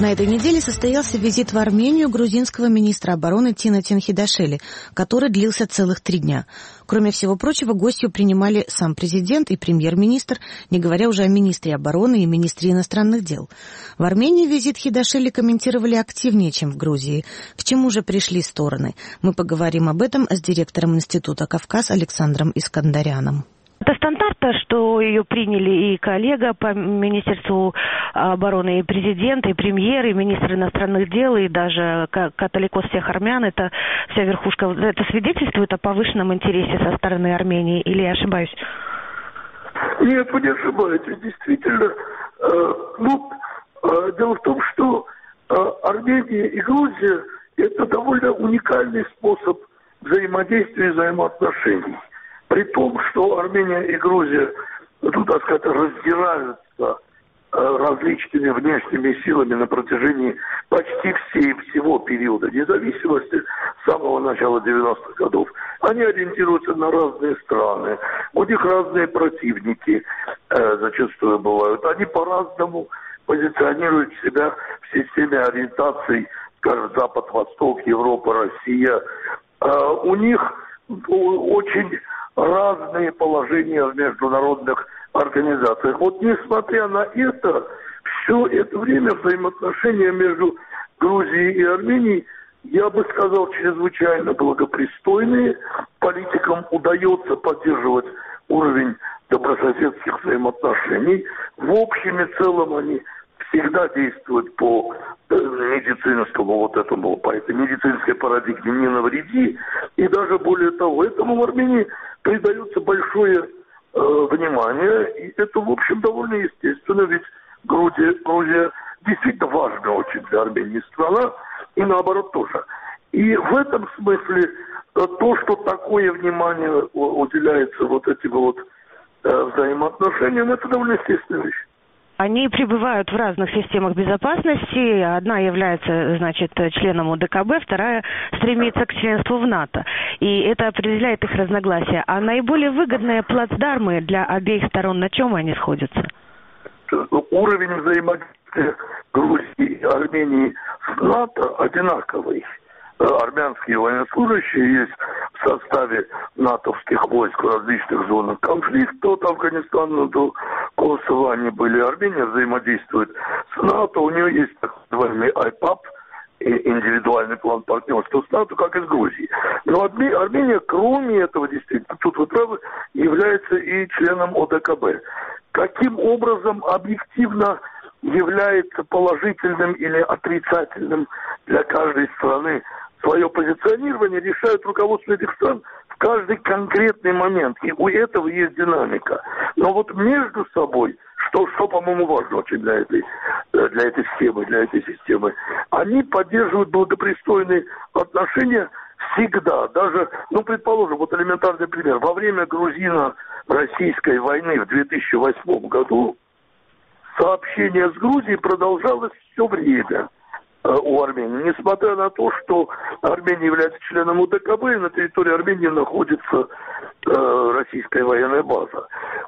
На этой неделе состоялся визит в Армению грузинского министра обороны Тина Тинхидашели, который длился целых 3 дня. Кроме всего прочего, гостью принимали сам президент и премьер-министр, не говоря уже о министре обороны и министре иностранных дел. В Армении визит Хидашели комментировали активнее, чем в Грузии. К чему же пришли стороны? Мы поговорим об этом с директором Института «Кавказ» Александром Искандаряном. Это стандартно, что ее приняли и коллега по Министерству обороны, и президент, и премьер, и министр иностранных дел, и даже католикос всех армян. Это вся верхушка. Это свидетельствует о повышенном интересе со стороны Армении, или я ошибаюсь? Нет, вы не ошибаетесь. Действительно, дело в том, что Армения и Грузия – это довольно уникальный способ взаимодействия и взаимоотношений. При том, что Армения и Грузия, так сказать, раздираются различными внешними силами на протяжении почти всего периода независимости с самого начала 90-х годов. Они ориентируются на разные страны, у них разные противники зачастую бывают. Они по-разному позиционируют себя в системе ориентаций, скажем, Запад-Восток, Европа, Россия. У них очень разные положения в международных организациях. Вот несмотря на это, все это время взаимоотношения между Грузией и Арменией, я бы сказал, чрезвычайно благопристойные. Политикам удается поддерживать уровень добрососедских взаимоотношений. В общем и целом они всегда действуют по медицинскому по этой медицинской парадигме «не навреди». И даже более того, этому в Армении придается большое внимание. И это, в общем, довольно естественно, ведь Грузия действительно важна очень для Армении страна, и наоборот тоже. И в этом смысле то, что такое внимание уделяется этим взаимоотношениям, это довольно естественная вещь. Они пребывают в разных системах безопасности. Одна является, членом ОДКБ, вторая стремится к членству в НАТО. И это определяет их разногласия. А наиболее выгодные плацдармы для обеих сторон, на чем они сходятся? Уровень взаимодействия Грузии и Армении с НАТО одинаковый. Армянские военнослужащие есть в составе натовских войск в различных зонах конфликта, от Афганистана до Косово они были. Армения взаимодействует с НАТО, у нее есть так называемый IPAP, индивидуальный план партнерства с НАТО, как и с Грузией. Но Армения, кроме этого, действительно, тут вы правы, является и членом ОДКБ. Каким образом объективно является положительным или отрицательным для каждой страны свое позиционирование, решают руководство этих стран в каждый конкретный момент. И у этого есть динамика. Но между собой, что по-моему, важно очень для этой системы, они поддерживают благопристойные отношения всегда. Даже, предположим, элементарный пример. Во время грузино-российской войны в 2008 году сообщение с Грузией продолжалось все время у Армении. Несмотря на то, что Армения является членом УДКБ, и на территории Армении находится российская военная база.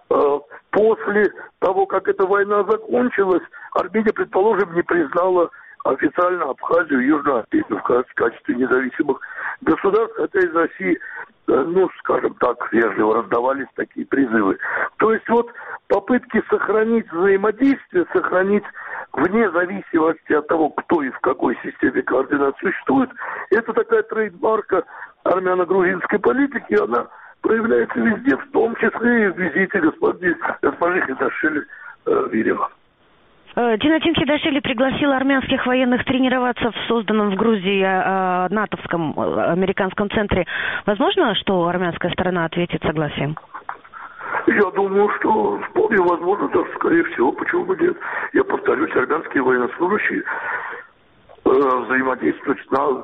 После того, как эта война закончилась, Армения, предположим, не признала официально Абхазию и Южную Осетию в качестве независимых государств, хотя из России, скажем так, вежливо раздавались такие призывы. То есть попытки сохранить взаимодействие, сохранить вне зависимости от того, кто и в какой системе координат существует, это такая трейдмарка армяно-грузинской политики, она проявляется везде, в том числе и в визите госпожи Хидашели в Ереван. Тина Тинхидашели пригласила армянских военных тренироваться в созданном в Грузии натовском американском центре. Возможно, что армянская сторона ответит согласием? Я думаю, что вполне возможно, даже скорее всего, почему бы нет. Я повторюсь, армянские военнослужащие взаимодействуют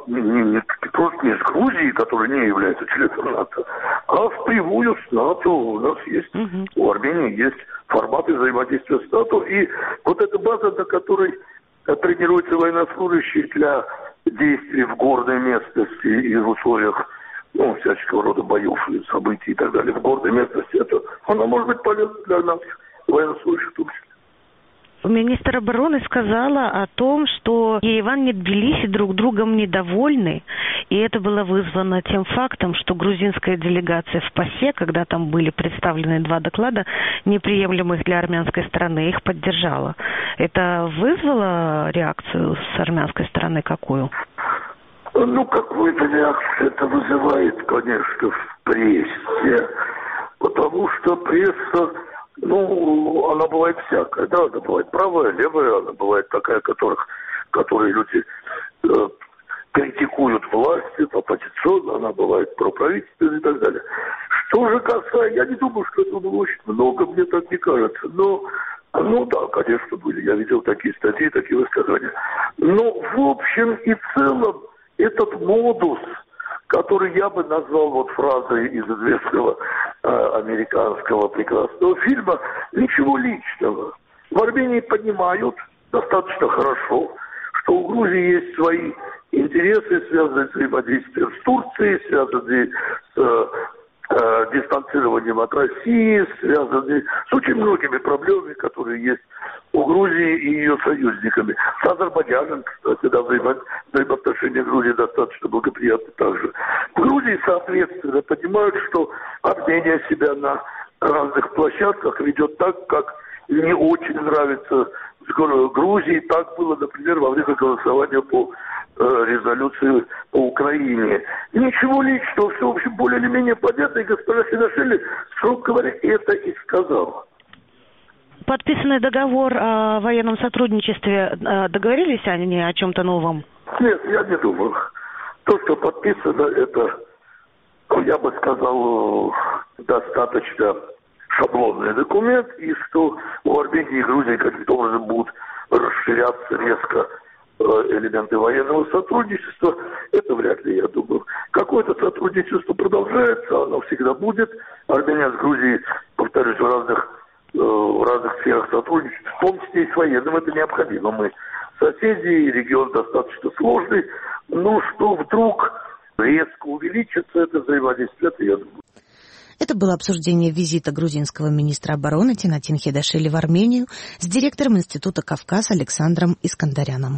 просто не с Грузией, которая не является членом НАТО, а впрямую с НАТО. У нас есть, у Армении есть форматы взаимодействия с НАТО. И эта база, на которой тренируются военнослужащие для действий в горной местности и в условиях всяческого рода боев, событий и так далее, в горной местности, она может быть полезна для нас, военнослужащих в том числе. Министр обороны сказала о том, что Ереван и Тбилиси друг другом недовольны, и это было вызвано тем фактом, что грузинская делегация в ПАСЕ, когда там были представлены 2 доклада, неприемлемых для армянской стороны, их поддержала. Это вызвало реакцию с армянской стороны какую? Какую-то реакцию это вызывает, конечно, в прессе, потому что пресса, она бывает всякая, да, она бывает правая, левая, она бывает такая, которые люди критикуют власти, оппозиционно, она бывает проправительственная и так далее. Что же касается, я не думаю, что это было очень много, мне так не кажется, но, да, конечно, были, я видел такие статьи, такие высказывания. Но, в общем и целом, этот модус, который я бы назвал фразой из известного американского прекрасного фильма, ничего личного. В Армении понимают достаточно хорошо, что у Грузии есть свои интересы, связанные с взаимодействием с Турцией, связанные с дистанцированием от России, связанные с очень многими проблемами, которые есть у Грузии и ее союзниками. С Азербайджаном, кстати, да, взаимоотношения Грузии достаточно благоприятны также. В Грузии, соответственно, понимают, что Армения себя на разных площадках ведет так, как не очень нравится Грузии. Так было, например, во время голосования по резолюции по Украине. Ничего личного, все, в общем, более или менее понятно, и госпожа Хидашвили, строго говоря, это и сказала. Подписанный договор о военном сотрудничестве, договорились они о чем-то новом? Нет, я не думаю. То, что подписано, это, я бы сказал, достаточно шаблонный документ, и что у Армении и Грузии каким-то образом будут расширяться резко элементы военного сотрудничества, это вряд ли, я думаю. Какое-то сотрудничество продолжается, оно всегда будет. Армения с Грузией, повторюсь, в разных сферах сотрудничества, в том числе и с военным, это необходимо. Мы соседи, регион достаточно сложный, но что вдруг резко увеличится это взаимодействие, это я думаю. Это было обсуждение визита грузинского министра обороны Тинатин Хидашвили в Армению с директором Института Кавказ Александром Искандаряном.